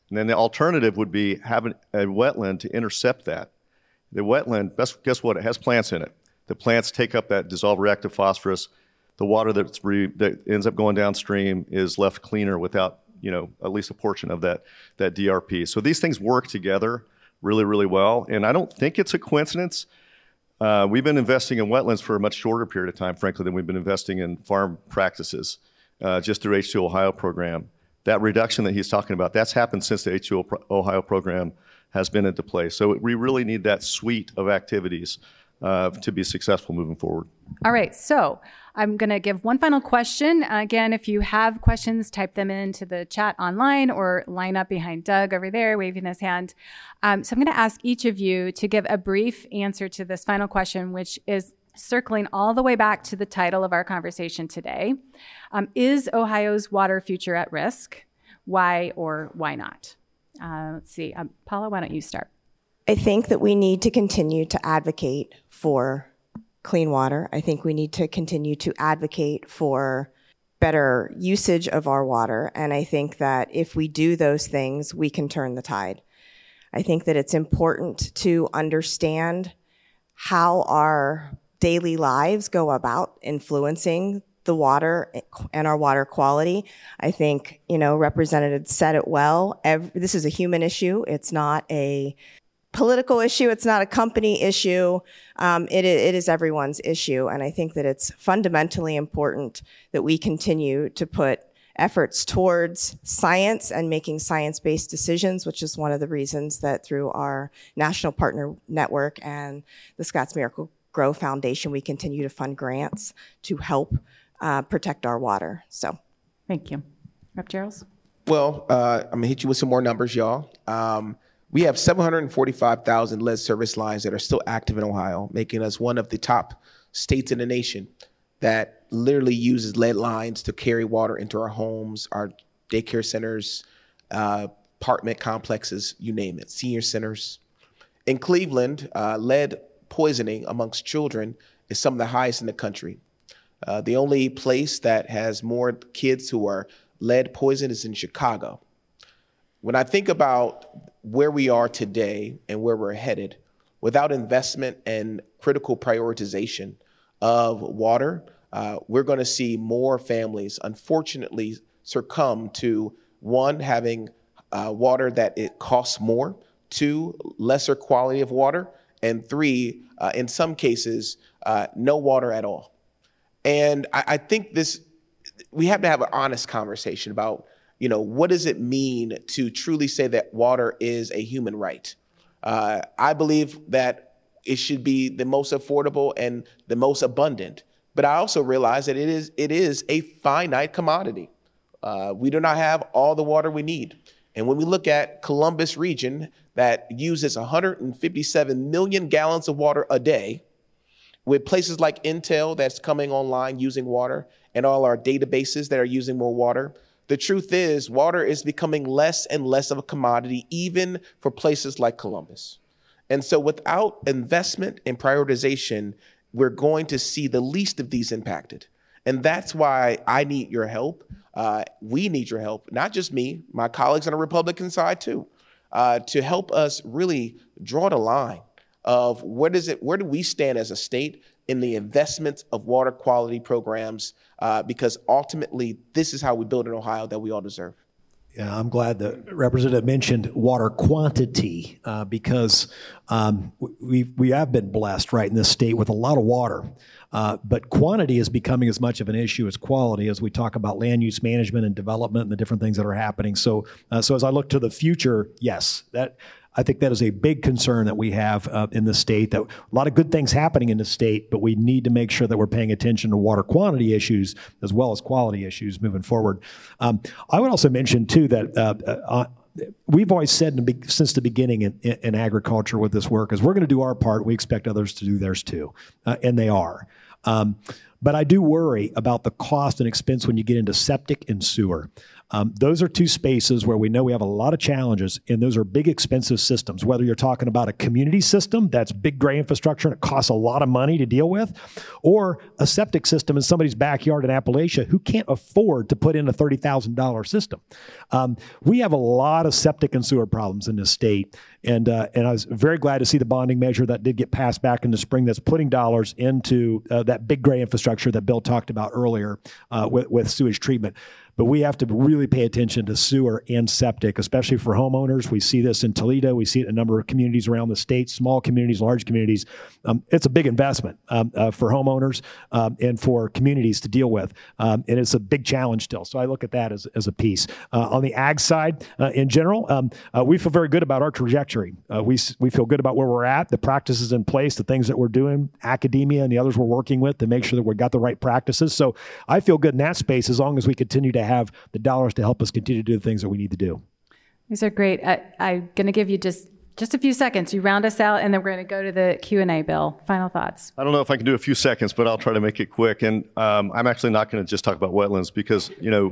And then the alternative would be having a wetland to intercept that. The wetland, best, guess what? It has plants in it. The plants take up that dissolved reactive phosphorus. The water that's re, that ends up going downstream is left cleaner without, you know, at least a portion of that, that D R P. So these things work together really, really well. And I don't think it's a coincidence. Uh, we've been investing in wetlands for a much shorter period of time, frankly, than we've been investing in farm practices, uh, just through H two O Ohio program. That reduction that he's talking about, that's happened since the H two O Ohio program has been into place. So we really need that suite of activities uh, to be successful moving forward. All right, so I'm going to give one final question. Again, if you have questions, type them into the chat online or line up behind Doug over there waving his hand. Um, so I'm going to ask each of you to give a brief answer to this final question, which is circling all the way back to the title of our conversation today. Um, is Ohio's water future at risk? Why or why not? Uh, let's see. Um, Paula, why don't you start? I think that we need to continue to advocate for clean water. I think we need to continue to advocate for better usage of our water. And I think that if we do those things, we can turn the tide. I think that it's important to understand how our daily lives go about influencing the water and our water quality. I think, you know, Representative said it well. Every, this is a human issue. It's not a political issue. It's not a company issue. Um, it, it is everyone's issue. And I think that it's fundamentally important that we continue to put efforts towards science and making science-based decisions, which is one of the reasons that through our National Partner Network and the Scotts Miracle-Gro Foundation, we continue to fund grants to help uh, protect our water. So, thank you. Representative Jarrells? Well, uh, I'm gonna hit you with some more numbers, y'all. Um, We have seven hundred forty-five thousand lead service lines that are still active in Ohio, making us one of the top states in the nation that literally uses lead lines to carry water into our homes, our daycare centers, uh, apartment complexes, you name it, senior centers. In Cleveland, uh, lead poisoning amongst children is some of the highest in the country. Uh, the only place that has more kids who are lead poisoned is in Chicago. When I think about where we are today and where we're headed, without investment and critical prioritization of water, uh, we're going to see more families, unfortunately, succumb to, one, having uh, water that it costs more, two, lesser quality of water, and three, uh, in some cases, uh, no water at all. And I, I think this, we have to have an honest conversation about, you know, what does it mean to truly say that water is a human right? Uh, I believe that it should be the most affordable and the most abundant. But I also realize that it is it is a finite commodity. Uh, we do not have all the water we need. And when we look at Columbus region that uses one hundred fifty-seven million gallons of water a day, with places like Intel that's coming online using water and all our databases that are using more water, the truth is water is becoming less and less of a commodity, even for places like Columbus. And so without investment and prioritization, we're going to see the least of these impacted. And that's why I need your help. Uh, we need your help, not just me, my colleagues on the Republican side too, uh, to help us really draw the line of what is it, where do we stand as a state in the investments of water quality programs, uh, because ultimately this is how we build an Ohio that we all deserve. Yeah, I'm glad the representative mentioned water quantity uh, because um, we we have been blessed, right, in this state with a lot of water. Uh, but quantity is becoming as much of an issue as quality as we talk about land use management and development and the different things that are happening. So, uh, so as I look to the future, yes, that I think that is a big concern that we have uh, in the state, that a lot of good things happening in the state, but we need to make sure that we're paying attention to water quantity issues as well as quality issues moving forward. Um, I would also mention, too, that uh, uh, we've always said in the, since the beginning in, in, in agriculture with this work is we're going to do our part. We expect others to do theirs, too, uh, and they are. Um, But I do worry about the cost and expense when you get into septic and sewer. Um, those are two spaces where we know we have a lot of challenges, and those are big, expensive systems. Whether you're talking about a community system that's big gray infrastructure and it costs a lot of money to deal with, or a septic system in somebody's backyard in Appalachia who can't afford to put in a thirty thousand dollars system. Um, we have a lot of septic and sewer problems in this state, and uh, and I was very glad to see the bonding measure that did get passed back in the spring that's putting dollars into uh, that big gray infrastructure that Bill talked about earlier uh, with, with sewage treatment. But we have to really pay attention to sewer and septic, especially for homeowners. We see this in Toledo. We see it in a number of communities around the state, small communities, large communities. Um, it's a big investment um, uh, for homeowners um, and for communities to deal with. Um, and it's a big challenge still. So I look at that as, as a piece. Uh, on the ag side, uh, in general, um, uh, we feel very good about our trajectory. Uh, we, we feel good about where we're at, the practices in place, the things that we're doing, academia and the others we're working with to make sure that we've got the right practices. So I feel good in that space as long as we continue to have the dollars to help us continue to do the things that we need to do. These are great. I, I'm going to give you just, just a few seconds. You round us out, and then we're going to go to the Q and A, Bill. Final thoughts. I don't know if I can do a few seconds, but I'll try to make it quick. And um, I'm actually not going to just talk about wetlands because, you know,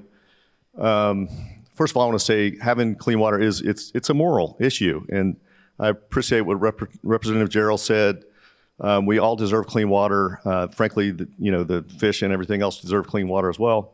um, first of all, I want to say having clean water is it's it's a moral issue. And I appreciate what Rep- Representative Gerald said. Um, we all deserve clean water. Uh, frankly, the, you know, the fish and everything else deserve clean water as well.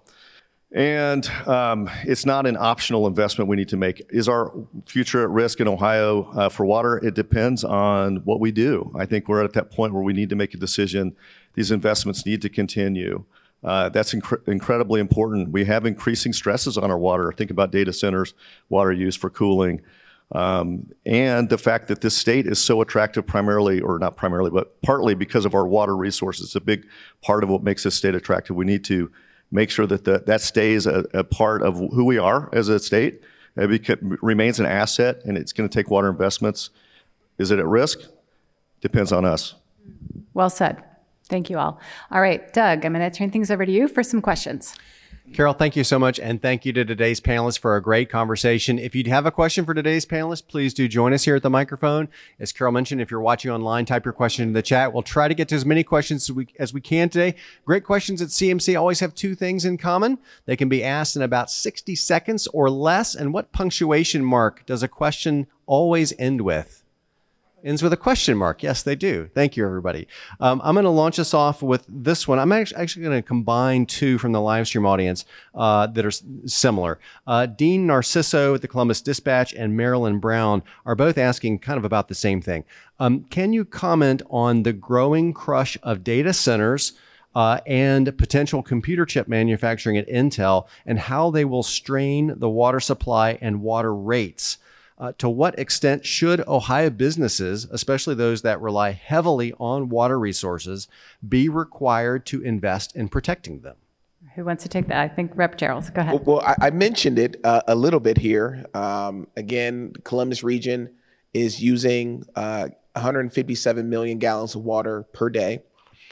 And um, it's not an optional investment we need to make. Is our future at risk in Ohio uh, for water? It depends on what we do. I think we're at that point where we need to make a decision. These investments need to continue. Uh, that's inc- incredibly important. We have increasing stresses on our water. Think about data centers, water use for cooling, um, and the fact that this state is so attractive primarily, or not primarily, but partly because of our water resources. It's a big part of what makes this state attractive. We need to make sure that the, that stays a, a part of who we are as a state. It beca- remains an asset, and it's going to take water investments. Is it at risk? Depends on us. Well said. Thank you all. All right, Doug, I'm going to turn things over to you for some questions. Carol, thank you so much, and thank you to today's panelists for a great conversation. If you have a question for today's panelists, please do join us here at the microphone. As Carol mentioned, if you're watching online, type your question in the chat. We'll try to get to as many questions as we, as we can today. Great questions at C M C always have two things in common. They can be asked in about sixty seconds or less. And what punctuation mark does a question always end with? Ends with a question mark. Yes, they do. Thank you, everybody. Um, I'm going to launch us off with this one. I'm actually, actually going to combine two from the live stream audience uh, that are s- similar. Uh, Dean Narciso at the Columbus Dispatch and Marilyn Brown are both asking kind of about the same thing. Um, can you comment on the growing crush of data centers uh, and potential computer chip manufacturing at Intel and how they will strain the water supply and water rates? Uh, to what extent should Ohio businesses, especially those that rely heavily on water resources, be required to invest in protecting them? Who wants to take that? I think Rep Gerald. Go ahead. Well, I, I mentioned it uh, a little bit here. Um, again, Columbus region is using uh, one hundred fifty-seven million gallons of water per day,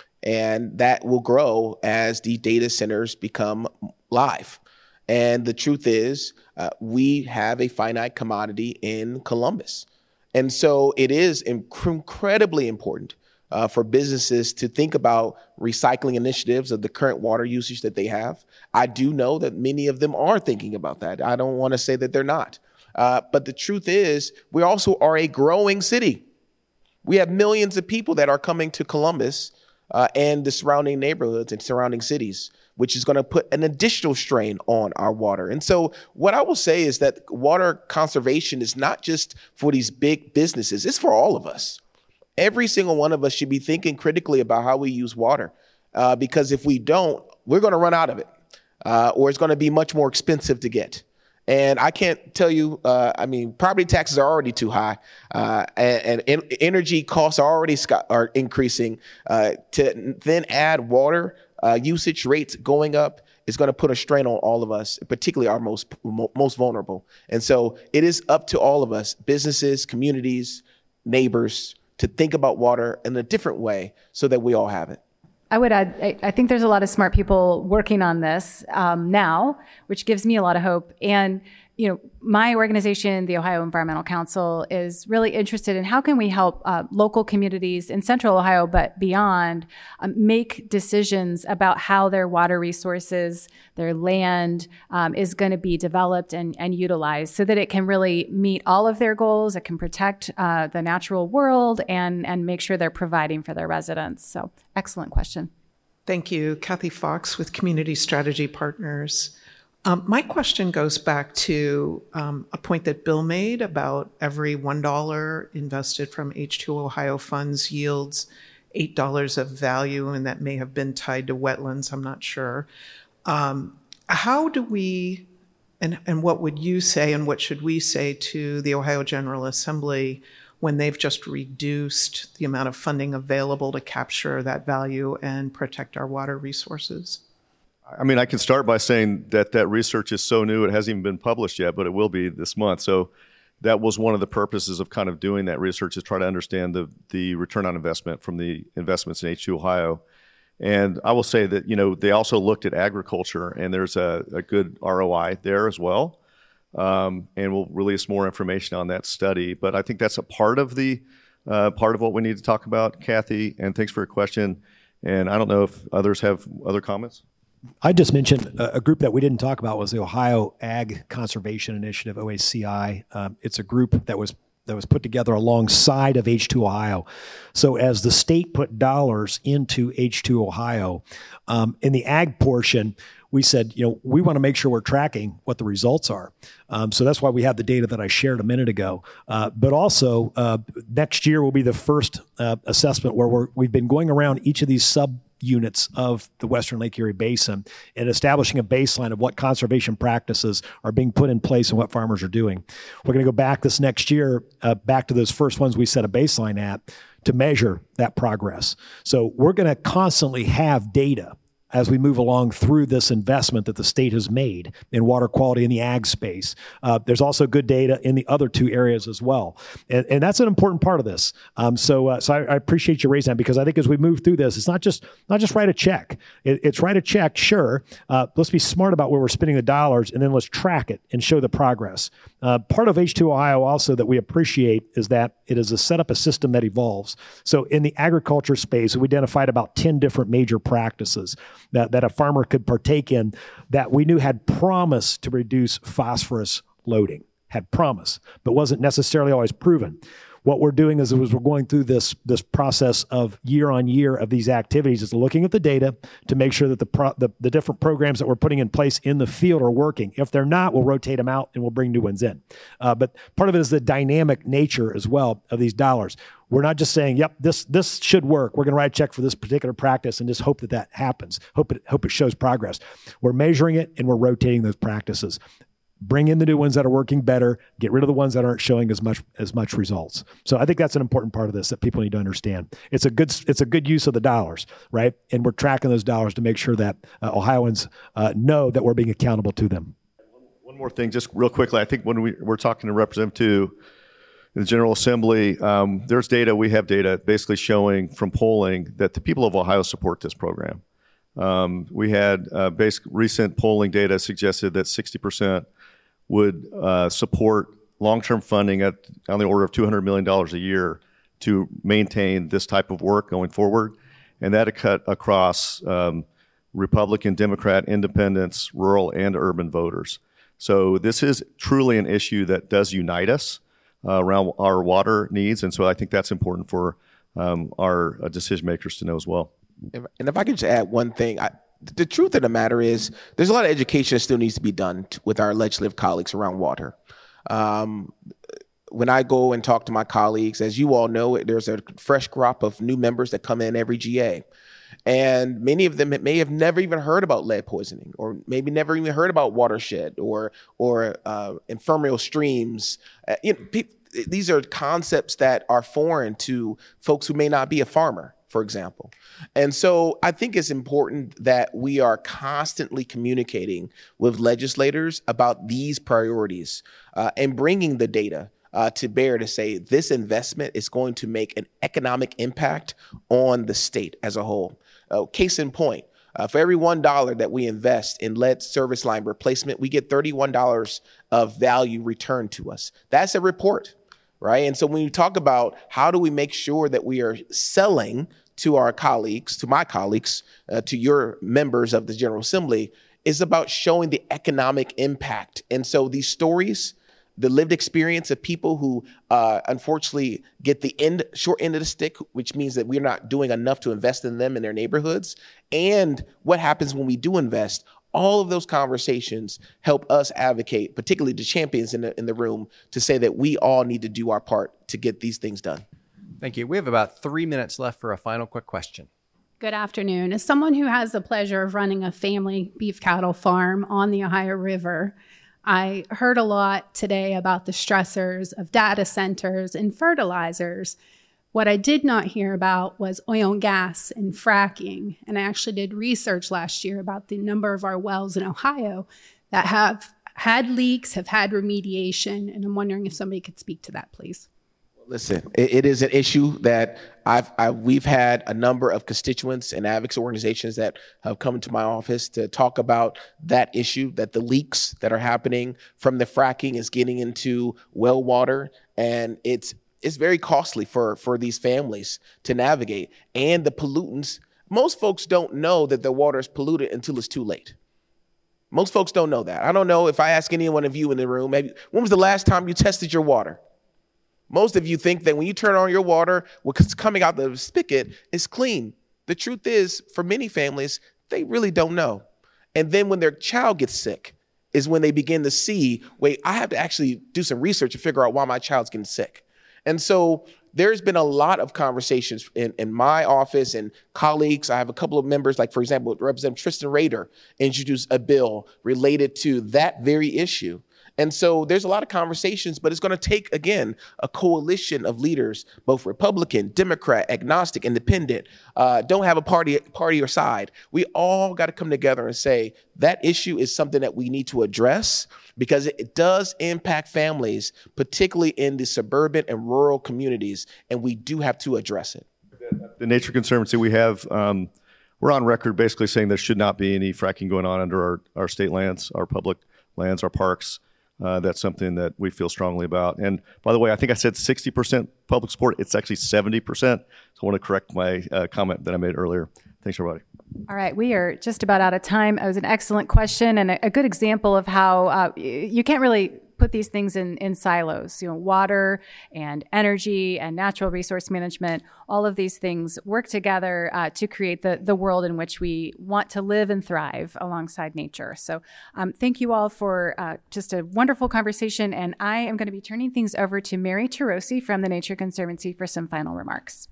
and that will grow as the data centers become live. And the truth is, uh, we have a finite commodity in Columbus. And so it is inc- incredibly important uh, for businesses to think about recycling initiatives of the current water usage that they have. I do know that many of them are thinking about that. I don't want to say that they're not. Uh, but the truth is, we also are a growing city. We have millions of people that are coming to Columbus uh, and the surrounding neighborhoods and surrounding cities, which is going to put an additional strain on our water. And so what I will say is that water conservation is not just for these big businesses, it's for all of us. Every single one of us should be thinking critically about how we use water, uh, because if we don't, we're going to run out of it, uh, or it's going to be much more expensive to get. And I can't tell you, uh, I mean, property taxes are already too high, uh, and, and energy costs are already sc- are increasing. Uh, to then add water uh, usage rates going up is going to put a strain on all of us, particularly our most most vulnerable. And so it is up to all of us, businesses, communities, neighbors, to think about water in a different way so that we all have it. I would add, I, I think there's a lot of smart people working on this um, now, which gives me a lot of hope. And you know, my organization, the Ohio Environmental Council, is really interested in how can we help uh, local communities in Central Ohio, but beyond, um, make decisions about how their water resources, their land um, is going to be developed and, and utilized so that it can really meet all of their goals. It can protect uh, the natural world and, and make sure they're providing for their residents. So excellent question. Thank you. Kathy Fox with Community Strategy Partners. Um, my question goes back to um, a point that Bill made about every one dollar invested from H two O Ohio funds yields eight dollars of value, and that may have been tied to wetlands, I'm not sure. Um, how do we, and, and what would you say and what should we say to the Ohio General Assembly when they've just reduced the amount of funding available to capture that value and protect our water resources? I mean, I can start by saying that that research is so new, it hasn't even been published yet, but it will be this month. So that was one of the purposes of kind of doing that research, is try to understand the the return on investment from the investments in H two Ohio. And I will say that, you know, they also looked at agriculture, and there's a, a good R O I there as well. Um, and we'll release more information on that study. But I think that's a part of the uh, part of what we need to talk about, Kathy. And thanks for your question. And I don't know if others have other comments. I just mentioned a, a group that we didn't talk about was the Ohio Ag Conservation Initiative, O A C I. Um, it's a group that was that was put together alongside of H two Ohio. So as the state put dollars into H two Ohio, um, in the ag portion, we said, you know, we want to make sure we're tracking what the results are. Um, so that's why we have the data that I shared a minute ago. Uh, but also, uh, next year will be the first uh, assessment where we're, we've been going around each of these sub units of the Western Lake Erie Basin and establishing a baseline of what conservation practices are being put in place and what farmers are doing. We're going to go back this next year, uh, back to those first ones we set a baseline at to measure that progress. So we're going to constantly have data as we move along through this investment that the state has made in water quality in the ag space. Uh, there's also good data in the other two areas as well. And, and that's an important part of this. Um, so uh, so I, I appreciate you raising that, because I think as we move through this, it's not just not just write a check. It, it's write a check, sure. Uh, let's be smart about where we're spending the dollars, and then let's track it and show the progress. Uh, part of H two Ohio also that we appreciate is that it is a set up a system that evolves. So in the agriculture space, we identified about ten different major practices that, that a farmer could partake in that we knew had promise to reduce phosphorus loading, had promise, but wasn't necessarily always proven. What we're doing is, as we're going through this, this process of year on year of these activities, is looking at the data to make sure that the, pro, the the different programs that we're putting in place in the field are working. If they're not, we'll rotate them out and we'll bring new ones in. Uh, but part of it is the dynamic nature as well of these dollars. We're not just saying, yep, this this should work. We're going to write a check for this particular practice and just hope that that happens. Hope it, hope it shows progress. We're measuring it and we're rotating those practices. Bring in the new ones that are working better, get rid of the ones that aren't showing as much as much results. So I think that's an important part of this that people need to understand. It's a good it's a good use of the dollars, right? And we're tracking those dollars to make sure that uh, Ohioans uh, know that we're being accountable to them. One more thing, just real quickly. I think when we, we're talking to Representative in the General Assembly, um, there's data, we have data basically showing from polling that the people of Ohio support this program. Um, we had uh, basic recent polling data suggested that sixty percent would uh, support long-term funding at on the order of two hundred million dollars a year to maintain this type of work going forward. And that cut across um, Republican, Democrat, independents, rural, and urban voters. So this is truly an issue that does unite us uh, around our water needs. And so I think that's important for um, our uh, decision makers to know as well. And if I could just add one thing, I, the truth of the matter is there's a lot of education that still needs to be done t- with our legislative colleagues around water. Um, when I go and talk to my colleagues, as you all know, there's a fresh crop of new members that come in every G A. And many of them may have never even heard about lead poisoning, or maybe never even heard about watershed or or uh, ephemeral streams. Uh, you know, pe- these are concepts that are foreign to folks who may not be a farmer, for example. And so I think it's important that we are constantly communicating with legislators about these priorities uh, and bringing the data uh, to bear to say this investment is going to make an economic impact on the state as a whole. Uh, case in point, Uh, for every one dollar that we invest in lead service line replacement, we get thirty-one dollars of value returned to us. That's a report, right? And so when you talk about how do we make sure that we are selling to our colleagues, to my colleagues, uh, to your members of the General Assembly, is about showing the economic impact. And so these stories, the lived experience of people who uh, unfortunately get the end, short end of the stick, which means that we're not doing enough to invest in them in their neighborhoods, and what happens when we do invest, all of those conversations help us advocate, particularly the champions in the, in the room, to say that we all need to do our part to get these things done. Thank you. We have about three minutes left for a final quick question. Good afternoon. As someone who has the pleasure of running a family beef cattle farm on the Ohio River, I heard a lot today about the stressors of data centers and fertilizers. What I did not hear about was oil and gas and fracking. And I actually did research last year about the number of our wells in Ohio that have had leaks, have had remediation. And I'm wondering if somebody could speak to that, please. Listen, it, it is an issue that I've, I, we've had a number of constituents and advocacy organizations that have come into my office to talk about that issue, that the leaks that are happening from the fracking is getting into well water, and it's it's very costly for, for these families to navigate. And the pollutants, most folks don't know that their water is polluted until it's too late. Most folks don't know that. I don't know if I ask any one of you in the room, maybe, when was the last time you tested your water? Most of you think that when you turn on your water, what's coming out the spigot is clean. The truth is, for many families, they really don't know. And then when their child gets sick is when they begin to see, wait, I have to actually do some research to figure out why my child's getting sick. And so there's been a lot of conversations in, in my office and colleagues. I have a couple of members, like, for example, Representative Tristan Rader introduced a bill related to that very issue. And so there's a lot of conversations, but it's going to take, again, a coalition of leaders, both Republican, Democrat, agnostic, independent, uh, don't have a party party or side. We all got to come together and say that issue is something that we need to address because it, it does impact families, particularly in the suburban and rural communities, and we do have to address it. The Nature Conservancy, we have, um, we're on record basically saying there should not be any fracking going on under our, our state lands, our public lands, our parks. Uh, that's something that we feel strongly about. And by the way, I think I said sixty percent public support. It's actually seventy percent. So I want to correct my uh, comment that I made earlier. Thanks, everybody. All right, we are just about out of time. It was an excellent question and a, a good example of how uh, you can't really put these things in, in silos. You know, water and energy and natural resource management, all of these things work together uh, to create the, the world in which we want to live and thrive alongside nature. So um, thank you all for uh, just a wonderful conversation. And I am going to be turning things over to Mary Tarosi from the Nature Conservancy for some final remarks.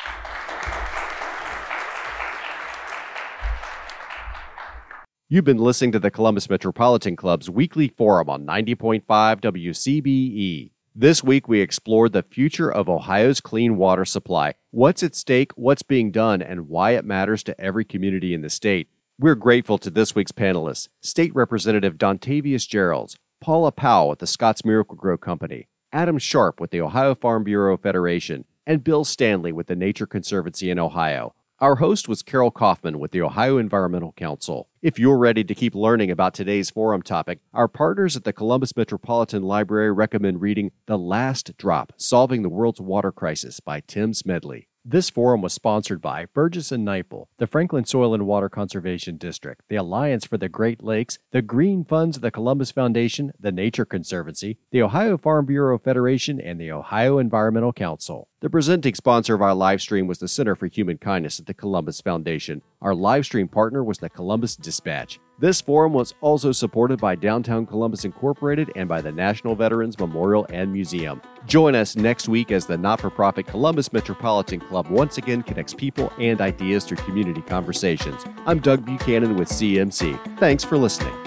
You've been listening to the Columbus Metropolitan Club's weekly forum on ninety point five W C B E. This week, we explored the future of Ohio's clean water supply, what's at stake, what's being done, and why it matters to every community in the state. We're grateful to this week's panelists, State Representative Dontavius Geralds, Paula Powell with the Scotts Miracle-Gro Company, Adam Sharp with the Ohio Farm Bureau Federation, and Bill Stanley with the Nature Conservancy in Ohio. Our host was Carol Kaufman with the Ohio Environmental Council. If you're ready to keep learning about today's forum topic, our partners at the Columbus Metropolitan Library recommend reading The Last Drop, Solving the World's Water Crisis by Tim Smedley. This forum was sponsored by Burgess and Nyepel, the Franklin Soil and Water Conservation District, the Alliance for the Great Lakes, the Green Funds of the Columbus Foundation, the Nature Conservancy, the Ohio Farm Bureau Federation, and the Ohio Environmental Council. The presenting sponsor of our live stream was the Center for Human Kindness at the Columbus Foundation. Our live stream partner was the Columbus Dispatch. This forum was also supported by Downtown Columbus Incorporated and by the National Veterans Memorial and Museum. Join us next week as the not-for-profit Columbus Metropolitan Club once again connects people and ideas through community conversations. I'm Doug Buchanan with C M C. Thanks for listening.